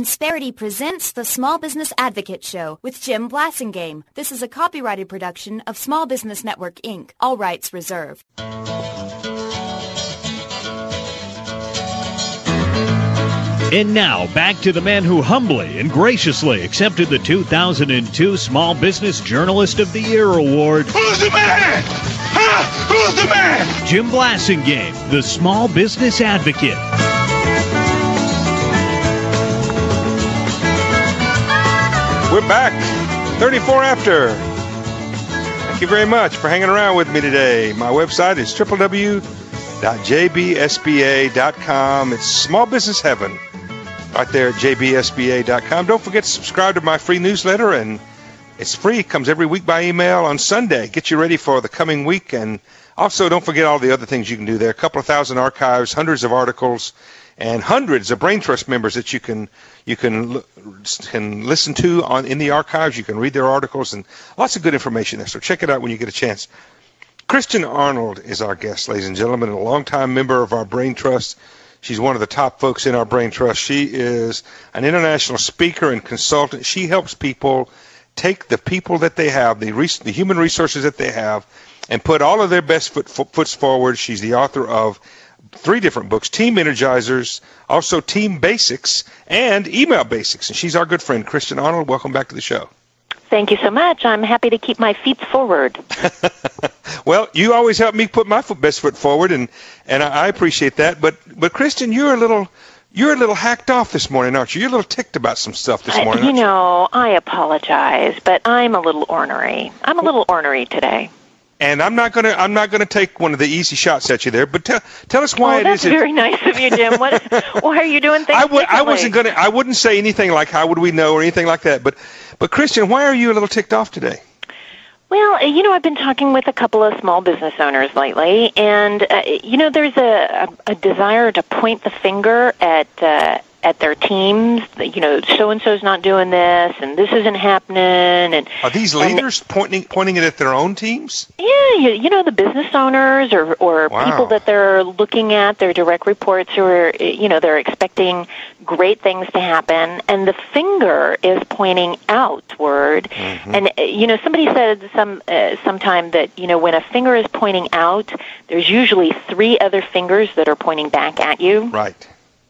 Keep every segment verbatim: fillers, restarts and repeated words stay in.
Insperity presents the Small Business Advocate Show with Jim Blasingame. This is a copyrighted production of Small Business Network, Incorporated. All rights reserved. And now, back to the man who humbly and graciously accepted the two thousand two Small Business Journalist of the Year award. Who's the man? Huh? Who's the man? Jim Blasingame, the Small Business Advocate. We're back, thirty-four after. Thank you very much for hanging around with me today. My website is w w w dot j b s b a dot com. It's small business heaven right there at j b s b a dot com. Don't forget to subscribe to my free newsletter, and it's free. It comes every week by email on Sunday. Get you ready for the coming week, and also don't forget all the other things you can do there. A couple of thousand archives, hundreds of articles, and hundreds of Brain Trust members that you can you can can listen to on in the archives. You can read their articles and lots of good information there. So check it out when you get a chance. Kristen Arnold is our guest, ladies and gentlemen, and a longtime member of our Brain Trust. She's one of the top folks in our Brain Trust. She is an international speaker and consultant. She helps people take the people that they have, the, res- the human resources that they have, and put all of their best foot, foot, foots forward. She's the author of three different books, Team Energizers, also Team Basics, and Email Basics. And she's our good friend, Kristen Arnold. Welcome back to the show. Thank you so much. I'm happy to keep my feet forward. Well, you always help me put my foot, best foot forward, and, and I appreciate that. But but Kristen, you're a little you're a little hacked off this morning, aren't you? You're a little ticked about some stuff this morning. Uh, you aren't you? know, I apologize, but I'm a little ornery. I'm a little ornery today. And I'm not gonna I'm not gonna take one of the easy shots at you there. But tell tell us why oh, it that's is. That's very nice of you, Jim. What, why are you doing things I, w- I differently? wasn't gonna I wouldn't say anything like how would we know or anything like that. But but Kristen, why are you a little ticked off today? Well, you know, I've been talking with a couple of small business owners lately, and, uh, you know, there's a, a, a desire to point the finger at uh, at their teams. You know, so-and-so's not doing this, and this isn't happening. And Are these leaders and, pointing pointing it at their own teams? Yeah, you, you know, the business owners or, or wow. people that they're looking at, their direct reports, who are, you know, they're expecting great things to happen, and the finger is pointing outward. Mm-hmm. And, you know, somebody said some uh, sometime that, you know, when a finger is pointing out, there's usually three other fingers that are pointing back at you. Right.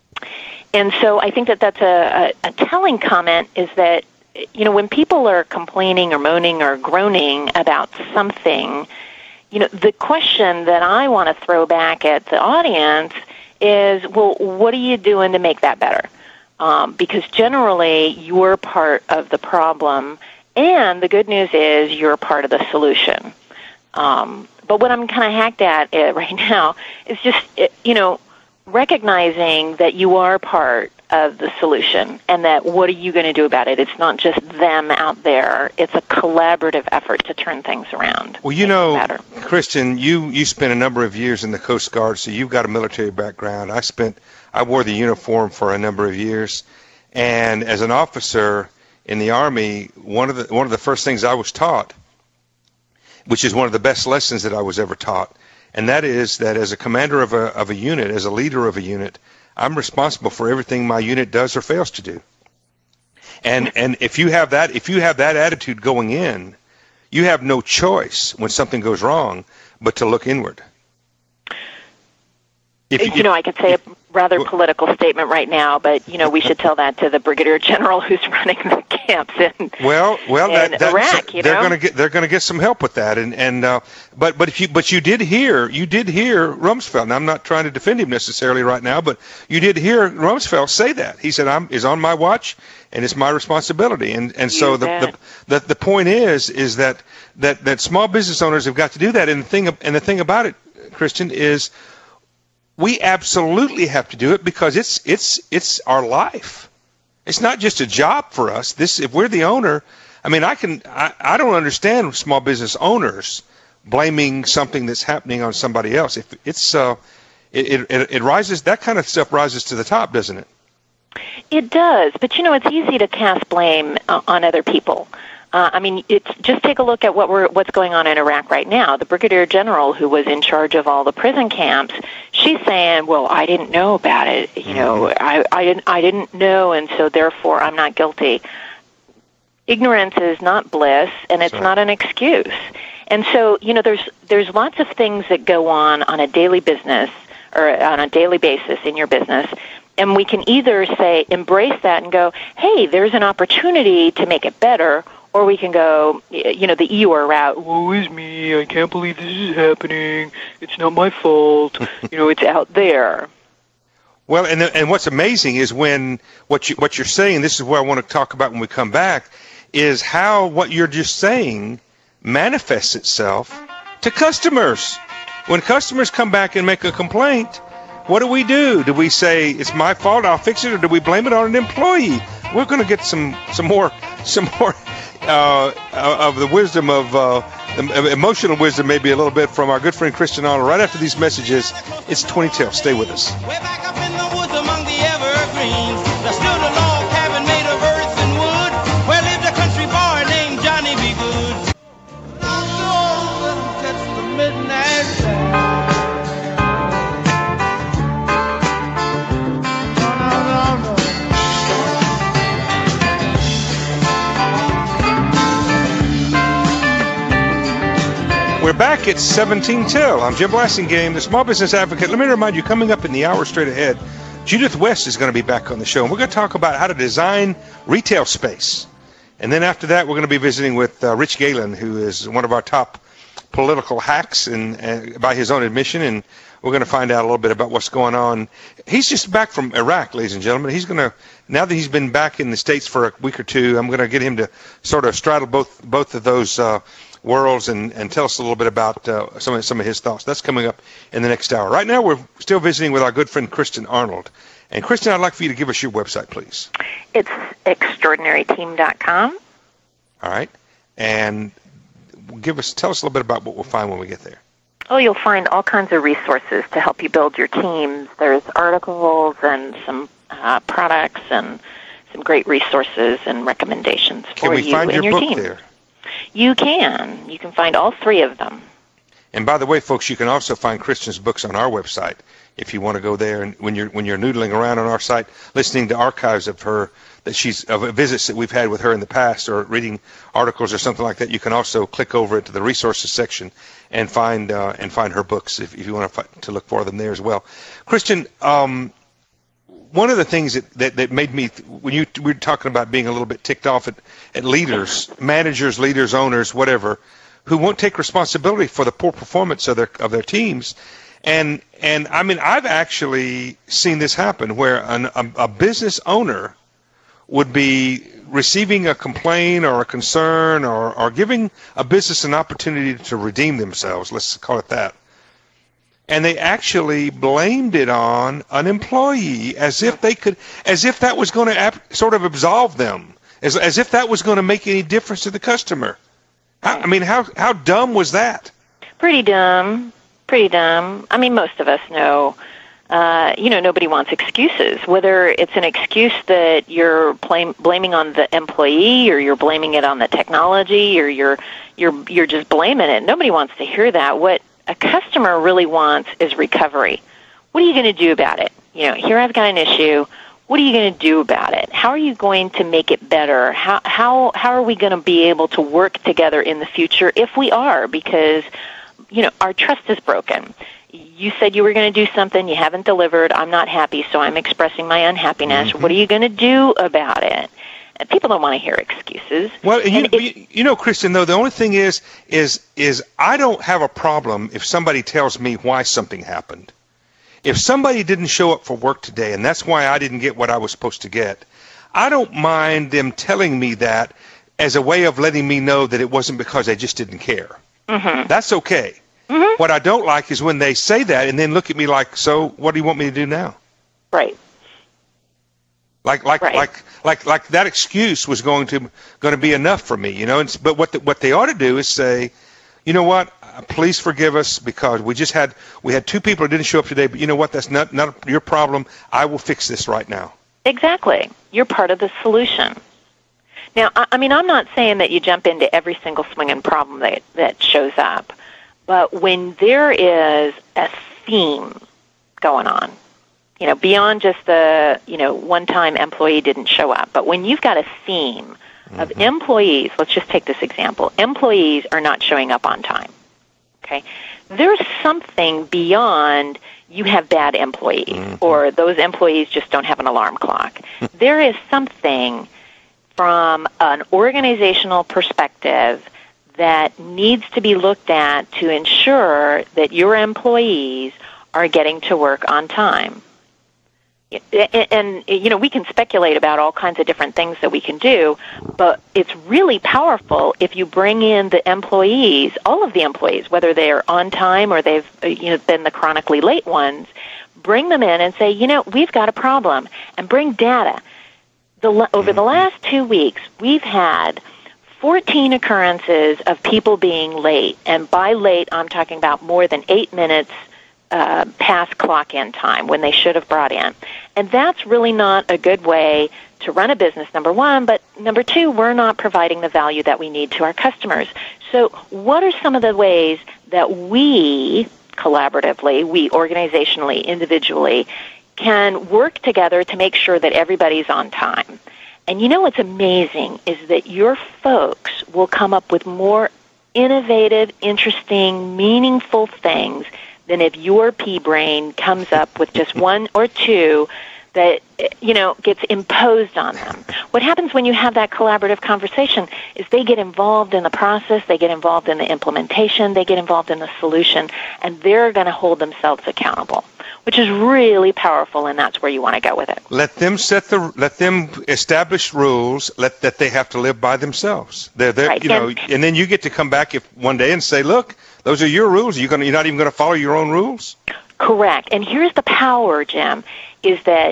And so I think that that's a, a, a telling comment is that, you know, when people are complaining or moaning or groaning about something, you know, the question that I want to throw back at the audience is, well, what are you doing to make that better? Um, because generally you're part of the problem, and the good news is you're part of the solution. Um, but what I'm kind of hacked at it right now is just, it, you know, recognizing that you are part of the solution and that what are you going to do about it? It's not just them out there. It's a collaborative effort to turn things around. Well, you know, Kristen, you, you spent a number of years in the Coast Guard, so you've got a military background. I spent, I wore the uniform for a number of years, and as an officer in the Army, one of the one of the first things I was taught, which is one of the best lessons that I was ever taught, and that is that as a commander of a of a unit, as a leader of a unit, I'm responsible for everything my unit does or fails to do. And and if you have that if you have that attitude going in, you have no choice when something goes wrong but to look inward. If, you if, know, I could say if, a rather political statement right now, but you know, we should tell that to the brigadier general who's running the camps in well, well, in that, that, Iraq. You they're know? going to get they're going to get some help with that, and and uh, but but if you but you did hear you did hear Rumsfeld, and I'm not trying to defend him necessarily right now, but you did hear Rumsfeld say that he said I'm is on my watch and it's my responsibility, and and so the, the the the point is is that that that small business owners have got to do that, and the thing and the thing about it, Kristen, is we absolutely have to do it because it's it's it's our life. It's not just a job for us. This, if we're the owner, I mean, I can I, I don't understand small business owners blaming something that's happening on somebody else. If it's uh, it, it it rises, that kind of stuff rises to the top, doesn't it? It does, but you know, it's easy to cast blame uh, on other people. Uh, I mean, it's just take a look at what we're what's going on in Iraq right now. The brigadier general who was in charge of all the prison camps, she's saying, "Well, I didn't know about it. You know, I, I didn't I didn't know, and so therefore I'm not guilty." Ignorance is not bliss, and it's Sorry. not an excuse. And so, you know, there's there's lots of things that go on on a daily business or on a daily basis in your business. And we can either say, embrace that and go, hey, there's an opportunity to make it better, or we can go, you know, the Eeyore route. Woe is me, I can't believe this is happening. It's not my fault. You know, it's out there. Well, and and what's amazing is when what you what you're saying, this is what I want to talk about when we come back, is how what you're just saying manifests itself to customers. When customers come back and make a complaint, what do we do? Do we say it's my fault, I'll fix it, or do we blame it on an employee? We're going to get some some more some more uh, of the wisdom of uh, the emotional wisdom, maybe a little bit, from our good friend Christian Arnold right after these messages. It's twenty till. Stay with us. Way back up in the woods among the evergreens, there stood a log cabin made of earth and wood, where lived a country boy named Johnny B. Good. Catch the midnight sound. We're back at seventeen till. I'm Jim Blasingame, the Small Business Advocate. Let me remind you, coming up in the hour straight ahead, Judith West is going to be back on the show, and we're going to talk about how to design retail space. And then after that, we're going to be visiting with uh, Rich Galen, who is one of our top political hacks, and, and by his own admission, and we're going to find out a little bit about what's going on. He's just back from Iraq, ladies and gentlemen. He's going to, now that he's been back in the States for a week or two, I'm going to get him to sort of straddle both both of those uh, worlds and, and tell us a little bit about uh, some of, some of his thoughts. That's coming up in the next hour. Right now, we're still visiting with our good friend Christian Arnold. And Christian, I'd like for you to give us your website, please. It's extraordinary team dot com. All right. And give us, tell us a little bit about what we'll find when we get there. Oh, you'll find all kinds of resources to help you build your teams. There's articles and some uh, products and some great resources and recommendations for Can we you find and your your book team. there? You can. You can find all three of them. And by the way, folks, you can also find Christian's books on our website if you want to go there. And when you're when you're noodling around on our site, listening to archives of her that she's of visits that we've had with her in the past, or reading articles or something like that, you can also click over into the resources section and find uh, and find her books if, if you want to to look for them there as well. Christian, um, one of the things that, that, that made me, when you we were talking about being a little bit ticked off at, at leaders, managers, leaders, owners, whatever, who won't take responsibility for the poor performance of their of their teams. And and I mean, I've actually seen this happen where an, a, a business owner would be receiving a complaint or a concern, or, or giving a business an opportunity to redeem themselves, let's call it that. And they actually blamed it on an employee, as if they could, as if that was going to ap- sort of absolve them, as, as if that was going to make any difference to the customer. How, I mean, how how dumb was that? Pretty dumb. Pretty dumb. I mean, most of us know, uh, you know, nobody wants excuses. Whether it's an excuse that you're blame, blaming on the employee, or you're blaming it on the technology, or you're you're you're just blaming it. Nobody wants to hear that. What a customer really wants is recovery. What are you going to do about it? You know, here I've got an issue. What are you going to do about it? How are you going to make it better? How how how are we going to be able to work together in the future if we are? Because, you know, our trust is broken. You said you were going to do something, you haven't delivered. I'm not happy, so I'm expressing my unhappiness. Mm-hmm. What are you going to do about it? People don't want to hear excuses. Well, you, it, you know, Christian, though, the only thing is, is, is I don't have a problem if somebody tells me why something happened. If somebody didn't show up for work today, and that's why I didn't get what I was supposed to get, I don't mind them telling me that as a way of letting me know that it wasn't because they just didn't care. Mm-hmm. That's okay. Mm-hmm. What I don't like is when they say that and then look at me like, so what do you want me to do now? Right. Like, like, right. like, like, like that excuse was going to going to be enough for me, you know. And, but what the, what they ought to do is say, you know what? Please forgive us because we just had we had two people who didn't show up today. But you know what? That's not not your problem. I will fix this right now. Exactly. You're part of the solution. Now, I, I mean, I'm not saying that you jump into every single swinging problem that, that shows up, but when there is a theme going on, you know, beyond just the, you know, one-time employee didn't show up, but when you've got a theme mm-hmm. of employees, let's just take this example, employees are not showing up on time, okay? There's something beyond you have bad employees mm-hmm. or those employees just don't have an alarm clock. There is something from an organizational perspective that needs to be looked at to ensure that your employees are getting to work on time. And, and, you know, we can speculate about all kinds of different things that we can do, but it's really powerful if you bring in the employees, all of the employees, whether they're on time or they've, you know, been the chronically late ones, bring them in and say, you know, we've got a problem, and bring data. The, over the last two weeks, we've had fourteen occurrences of people being late, and by late, I'm talking about more than eight minutes Uh, past clock-in time when they should have brought in. And that's really not a good way to run a business, number one, but number two, we're not providing the value that we need to our customers. So what are some of the ways that we, collaboratively, we organizationally, individually, can work together to make sure that everybody's on time? And you know what's amazing is that your folks will come up with more innovative, interesting, meaningful things than if your pea-brain comes up with just one or two that, you know, gets imposed on them. What happens when you have that collaborative conversation is they get involved in the process, they get involved in the implementation, they get involved in the solution, and they're going to hold themselves accountable, which is really powerful, and that's where you want to go with it. Let them set the, let them establish rules let, that they have to live by themselves. They're, they're, right. you know, and, and then you get to come back if one day and say, look, those are your rules. You're going to, you're not even going to follow your own rules? Correct. And here's the power, Jim, is that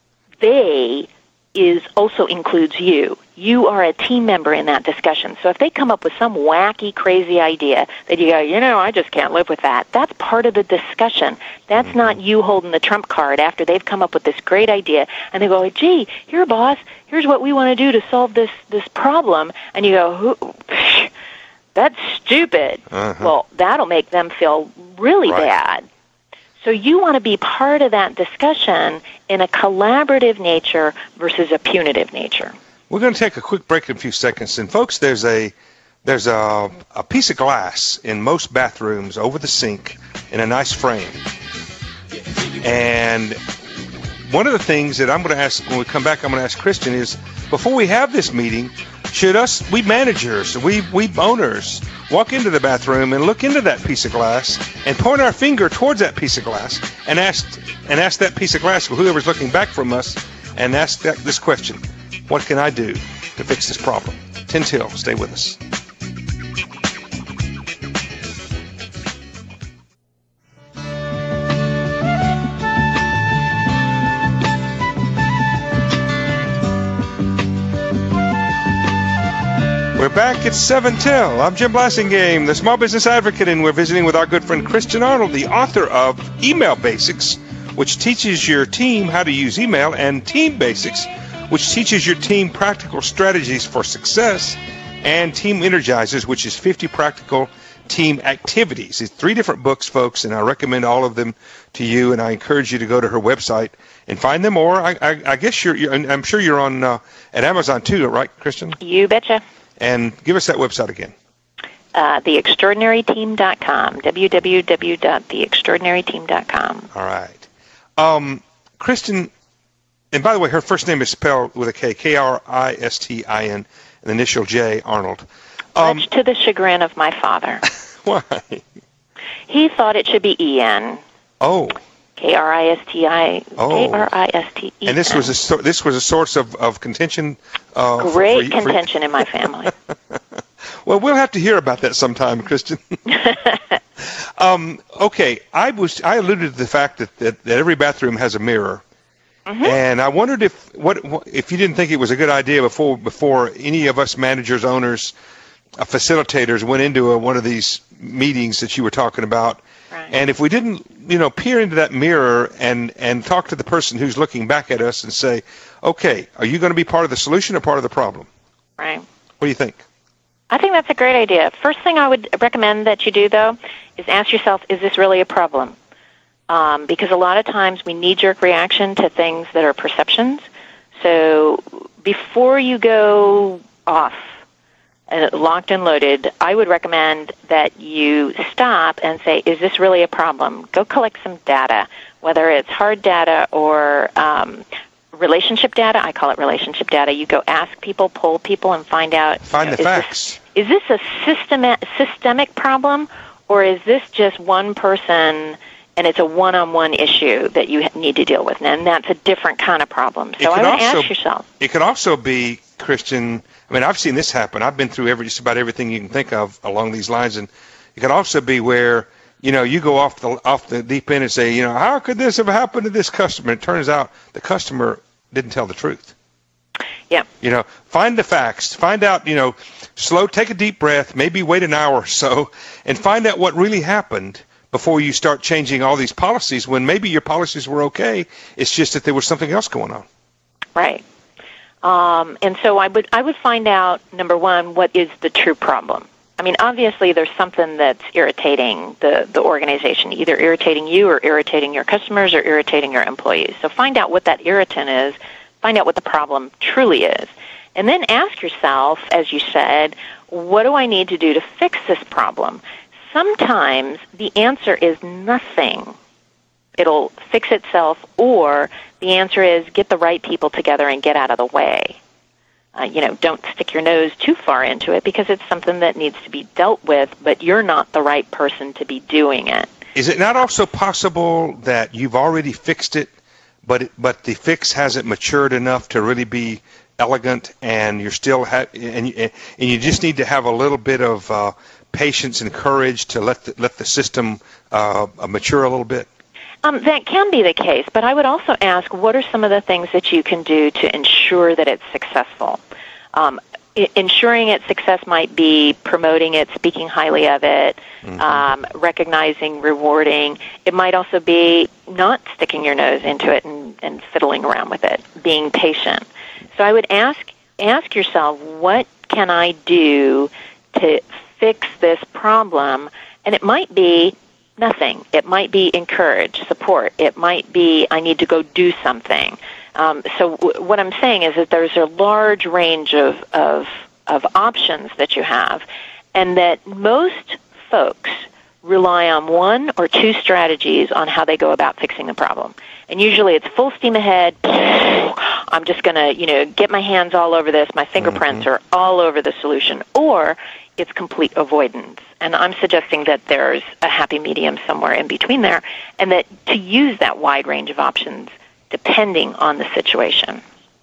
they is also includes you. You are a team member in that discussion. So if they come up with some wacky, crazy idea that you go, you know, I just can't live with that, that's part of the discussion. That's mm-hmm. not you holding the trump card after they've come up with this great idea. And they go, gee, here, boss, here's what we want to do to solve this, this problem. And you go, who... That's stupid. Uh-huh. Well, that'll make them feel really right. bad. So you want to be part of that discussion in a collaborative nature versus a punitive nature. We're going to take a quick break in a few seconds. And, folks, there's a there's a, a piece of glass in most bathrooms over the sink in a nice frame. And one of the things that I'm going to ask when we come back, I'm going to ask Christian is, before we have this meeting, should us, we managers, we we owners, walk into the bathroom and look into that piece of glass and point our finger towards that piece of glass and ask and ask that piece of glass, whoever's looking back from us, and ask that, this question: what can I do to fix this problem? ten till, stay with us. We're back at seven till. I'm Jim Blassingame, the Small Business Advocate, and we're visiting with our good friend Christian Arnold, the author of Email Basics, which teaches your team how to use email, and Team Basics, which teaches your team practical strategies for success, and Team Energizers, which is fifty practical team activities. It's three different books, folks, and I recommend all of them to you, and I encourage you to go to her website and find them. Or I, I, I guess you're, you're, I'm sure you're on uh, at Amazon too, right, Christian? You betcha. And give us that website again. Uh, the extraordinary team dot com, w w w dot the extraordinary team dot com. All right. Um, Kristen, and by the way, her first name is spelled with a K, K R I S T I N, and the initial J, Arnold. Um, Much to the chagrin of my father. Why? He thought it should be E N. Oh. K R I S T I Oh. K R I S T E N. And this was a so, this was a source of of contention. Uh, Great for, for, contention for, in my family. Well, we'll have to hear about that sometime, Kristen. um, okay, I was I alluded to the fact that, that, that every bathroom has a mirror, mm-hmm. and I wondered if what, what if you didn't think it was a good idea before before any of us managers, owners, uh, facilitators went into a, one of these meetings that you were talking about. Right. And if we didn't, you know, peer into that mirror and, and talk to the person who's looking back at us and say, okay, are you going to be part of the solution or part of the problem? Right. What do you think? I think that's a great idea. First thing I would recommend that you do, though, is ask yourself, is this really a problem? Um, because a lot of times we knee-jerk reaction to things that are perceptions. So before you go off, uh, locked and loaded, I would recommend that you stop and say, is this really a problem? Go collect some data, whether it's hard data or um, relationship data. I call it relationship data. You go ask people, poll people, and find out. Find you know, the is facts. This, is this a systemic, systemic problem, or is this just one person and it's a one-on-one issue that you need to deal with? And that's a different kind of problem. So I would also ask yourself. It could also be, Christian, I mean, I've seen this happen. I've been through every just about everything you can think of along these lines. And it could also be where, you know, you go off the off the deep end and say, you know, how could this have happened to this customer? And it turns out the customer didn't tell the truth. Yeah. You know, find the facts. Find out, you know, slow, take a deep breath, maybe wait an hour or so, and find out what really happened before you start changing all these policies when maybe your policies were okay. It's just that there was something else going on. Right. Um, and so I would I would find out, number one, what is the true problem. I mean, obviously there's something that's irritating the, the organization, either irritating you or irritating your customers or irritating your employees. So find out what that irritant is. Find out what the problem truly is. And then ask yourself, as you said, what do I need to do to fix this problem? Sometimes the answer is nothing. It'll fix itself, or the answer is get the right people together and get out of the way. Uh, you know, don't stick your nose too far into it because it's something that needs to be dealt with, but you're not the right person to be doing it. Is it not also possible that you've already fixed it, but it, but the fix hasn't matured enough to really be elegant, and you're still ha- and and you just need to have a little bit of uh, patience and courage to let the, let the system uh, mature a little bit? Um, that can be the case, but I would also ask, what are some of the things that you can do to ensure that it's successful? Um, I- ensuring its success might be promoting it, speaking highly of it, mm-hmm. um, recognizing, rewarding. It might also be not sticking your nose into it and, and fiddling around with it, being patient. So I would ask ask yourself, what can I do to fix this problem? And it might be nothing. It might be encourage, support. It might be I need to go do something. Um, so w- what I'm saying is that there's a large range of, of of options that you have, and that most folks rely on one or two strategies on how they go about fixing the problem. And usually it's full steam ahead. I'm just going to, you know, get my hands all over this. My fingerprints mm-hmm. are all over the solution. Or it's complete avoidance. And I'm suggesting that there's a happy medium somewhere in between there, and that to use that wide range of options depending on the situation.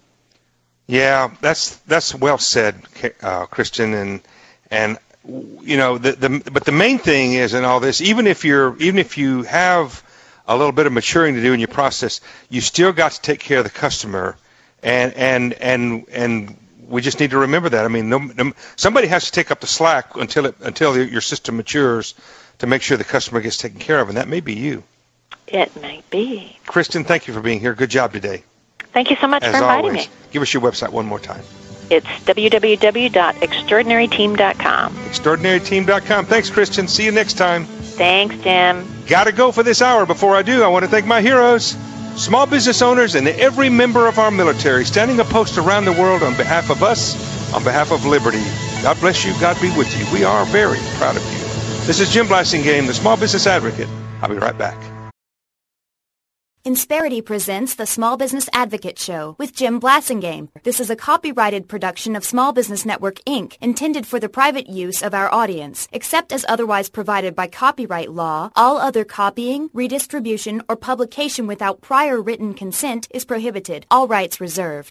Yeah, that's that's well said, uh, Kristen, and and you know the the but the main thing is in all this, even if you're even if you have a little bit of maturing to do in your process, you still got to take care of the customer, and and and and we just need to remember that. I mean, no, no, somebody has to take up the slack until it until your system matures to make sure the customer gets taken care of, and that may be you. It may be. Kristen, thank you for being here. Good job today. Thank you so much As for inviting always, me. Give us your website one more time. It's w w w dot extraordinary team dot com. extraordinary team dot com. Thanks, Kristen. See you next time. Thanks, Jim. Got to go for this hour. Before I do, I want to thank my heroes, small business owners, and every member of our military standing a post around the world on behalf of us, on behalf of liberty. God bless you. God be with you. We are very proud of you. This is Jim Blasingame, the Small Business Advocate. I'll be right back. Insperity presents the Small Business Advocate Show with Jim Blasingame. This is a copyrighted production of Small Business Network, Incorporated, intended for the private use of our audience. Except as otherwise provided by copyright law, all other copying, redistribution, or publication without prior written consent is prohibited. All rights reserved.